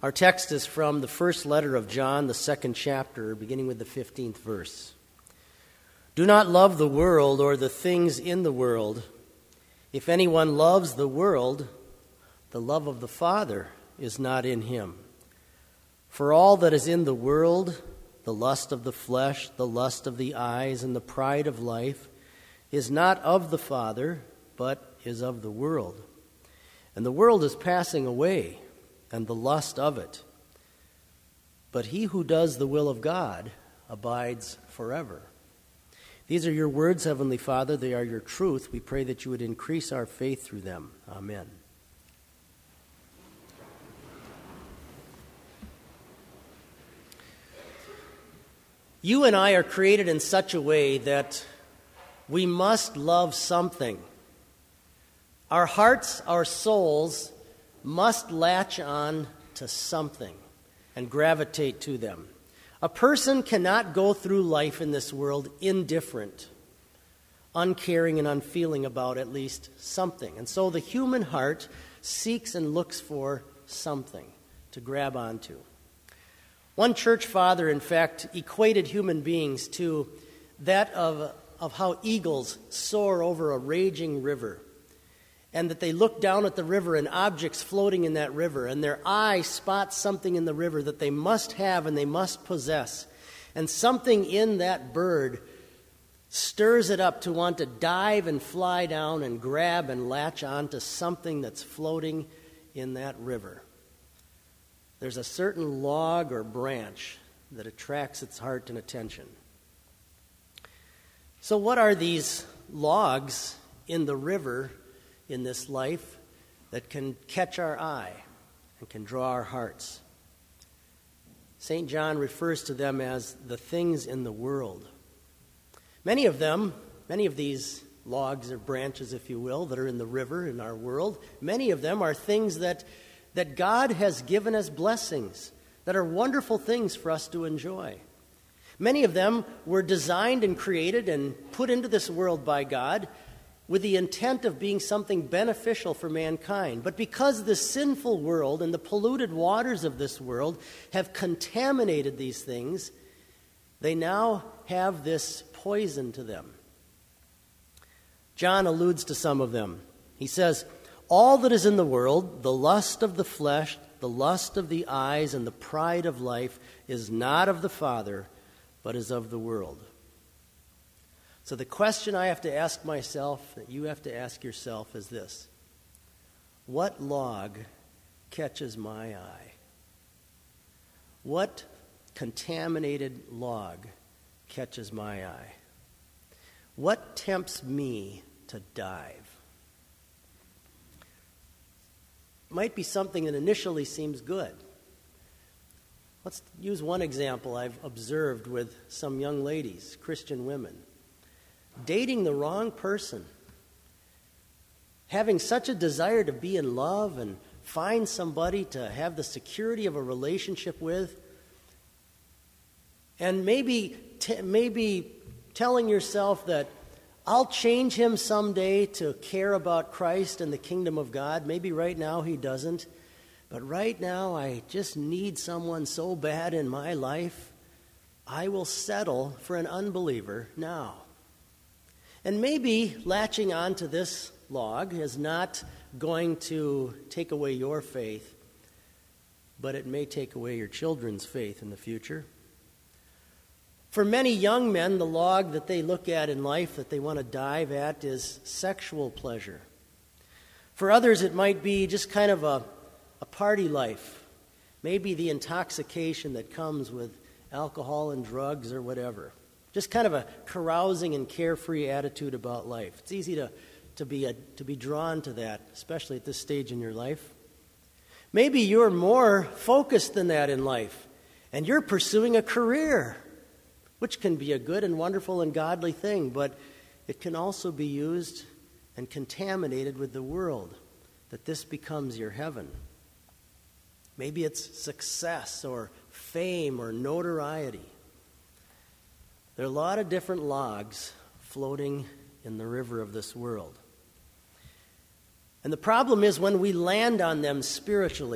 Our text is from the first letter of John, the second chapter, beginning with the 15th verse. Do not love the world or the things in the world. If anyone loves the world, the love of the Father is not in him. For all that is in the world, the lust of the flesh, the lust of the eyes, and the pride of life, is not of the Father, but is of the world. And the world is passing away, and the lust of it. But he who does the will of God abides forever. These are your words, Heavenly Father. They are your truth. We pray that you would increase our faith through them. Amen. You and I are created in such a way that we must love something. Our hearts, our souls must latch on to something and gravitate to them. A person cannot go through life in this world indifferent, uncaring and unfeeling about at least something. And so the human heart seeks and looks for something to grab onto. One church father, in fact, equated human beings to that of how eagles soar over a raging river, and that they look down at the river and objects floating in that river, and their eye spots something in the river that they must have and they must possess. And something in that bird stirs it up to want to dive and fly down and grab and latch onto something that's floating in that river. There's a certain log or branch that attracts its heart and attention. So what are these logs in the river in this life that can catch our eye and can draw our hearts? St. John refers to them as the things in the world. Many of these logs or branches, if you will, that are in the river in our world, many of them are things that God has given as blessings, that are wonderful things for us to enjoy. Many of them were designed and created and put into this world by God with the intent of being something beneficial for mankind. But because the sinful world and the polluted waters of this world have contaminated these things, they now have this poison to them. John alludes to some of them. He says, all that is in the world, the lust of the flesh, the lust of the eyes, and the pride of life is not of the Father, but is of the world. So the question I have to ask myself, that you have to ask yourself, is this: what log catches my eye? What contaminated log catches my eye? What tempts me to dive? It might be something that initially seems good. Let's use one example I've observed with some young ladies, Christian women. Dating the wrong person. Having such a desire to be in love and find somebody to have the security of a relationship with. And maybe telling yourself that I'll change him someday to care about Christ and the kingdom of God. Maybe right now he doesn't. But right now I just need someone so bad in my life, I will settle for an unbeliever now. And maybe latching onto this log is not going to take away your faith, but it may take away your children's faith in the future. For many young men, the log that they look at in life that they want to dive at is sexual pleasure. For others, it might be just kind of a party life. Maybe the intoxication that comes with alcohol and drugs or whatever. Just kind of a carousing and carefree attitude about life. It's easy to be drawn to that, especially at this stage in your life. Maybe you're more focused than that in life, and you're pursuing a career, which can be a good and wonderful and godly thing, but it can also be used and contaminated with the world, that this becomes your heaven. Maybe it's success or fame or notoriety. There are a lot of different logs floating in the river of this world. And the problem is when we land on them spiritually,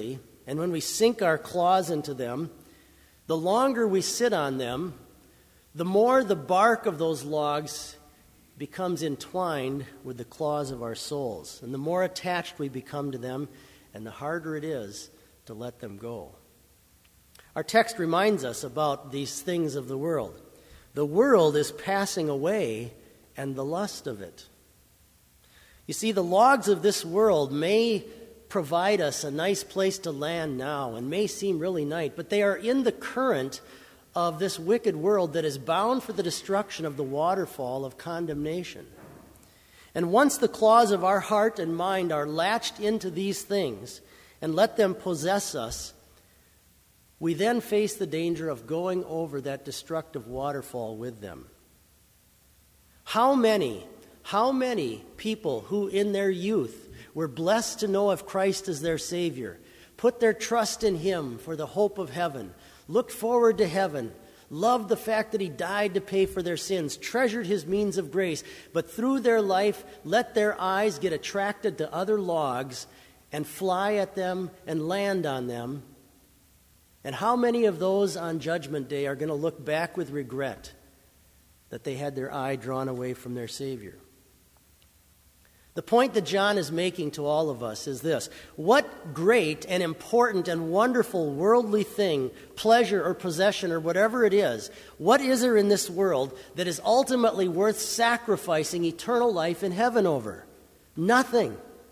and when we sink our claws into them, the longer we sit on them, the more the bark of those logs becomes entwined with the claws of our souls. And the more attached we become to them, and the harder it is to let them go. Our text reminds us about these things of the world. The world is passing away, and the lust of it. You see, the logs of this world may provide us a nice place to land now and may seem really nice, but they are in the current of this wicked world that is bound for the destruction of the waterfall of condemnation. And once the claws of our heart and mind are latched into these things and let them possess us, we then face the danger of going over that destructive waterfall with them. How many people who in their youth were blessed to know of Christ as their Savior, put their trust in Him for the hope of heaven, looked forward to heaven, loved the fact that He died to pay for their sins, treasured His means of grace, but through their life let their eyes get attracted to other logs and fly at them and land on them. And how many of those on Judgment Day are going to look back with regret that they had their eye drawn away from their Savior? The point that John is making to all of us is this: what great and important and wonderful worldly thing, pleasure or possession or whatever it is, what is there in this world that is ultimately worth sacrificing eternal life in heaven over? Nothing.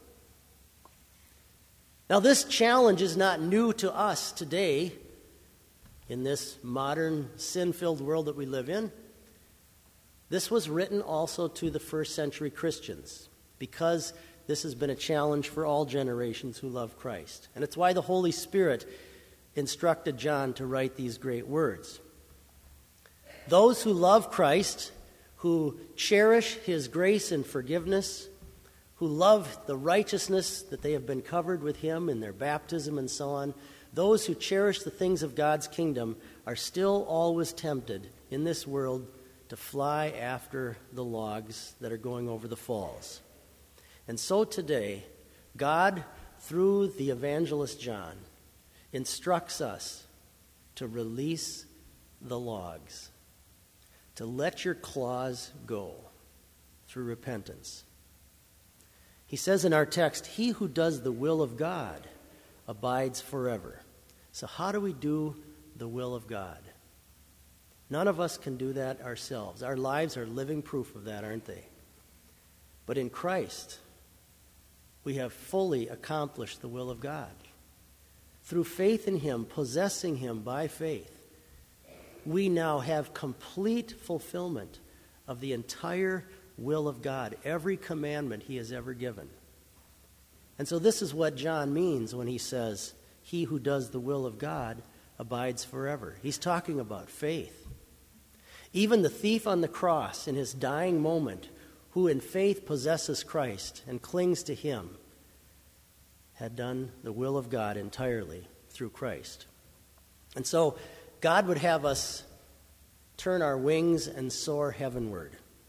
Now, this challenge is not new to us today in this modern sin-filled world that we live in. This was written also to the first century Christians, because this has been a challenge for all generations who love Christ. And it's why the Holy Spirit instructed John to write these great words. Those who love Christ, who cherish His grace and forgiveness, who love the righteousness that they have been covered with Him in their baptism and so on, those who cherish the things of God's kingdom are still always tempted in this world to fly after the logs that are going over the falls. And so today, God, through the evangelist John, instructs us to release the logs, to let your claws go through repentance. He says in our text, "He who does the will of God abides forever." So how do we do the will of God? None of us can do that ourselves. Our lives are living proof of that, aren't they? But in Christ, we have fully accomplished the will of God. Through faith in Him, possessing Him by faith, we now have complete fulfillment of the entire will of God, every commandment He has ever given. And so this is what John means when he says, "He who does the will of God abides forever." He's talking about faith. Even the thief on the cross in his dying moment, who in faith possesses Christ and clings to Him, had done the will of God entirely through Christ. And so God would have us turn our wings and soar heavenward.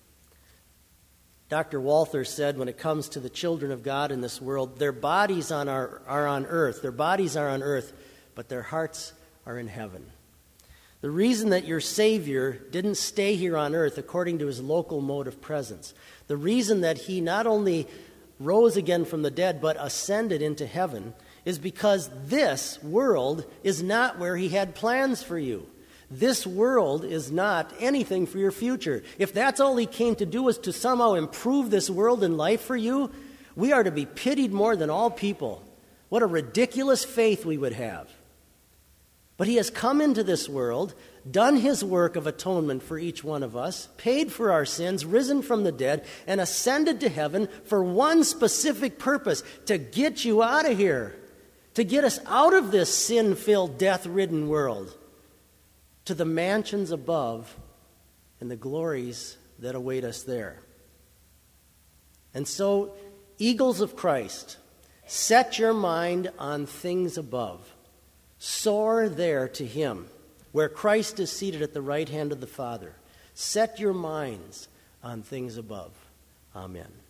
Dr. Walther said, when it comes to the children of God in this world, their bodies are on earth. Their bodies are on earth, but their hearts are in heaven. The reason that your Savior didn't stay here on earth according to His local mode of presence, the reason that He not only rose again from the dead but ascended into heaven, is because this world is not where He had plans for you. This world is not anything for your future. If that's all He came to do was to somehow improve this world and life for you, we are to be pitied more than all people. What a ridiculous faith we would have. But He has come into this world, done His work of atonement for each one of us, paid for our sins, risen from the dead, and ascended to heaven for one specific purpose: to get you out of here, to get us out of this sin-filled, death-ridden world, to the mansions above and the glories that await us there. And so, eagles of Christ, set your mind on things above. Soar there to Him, where Christ is seated at the right hand of the Father. Set your minds on things above. Amen.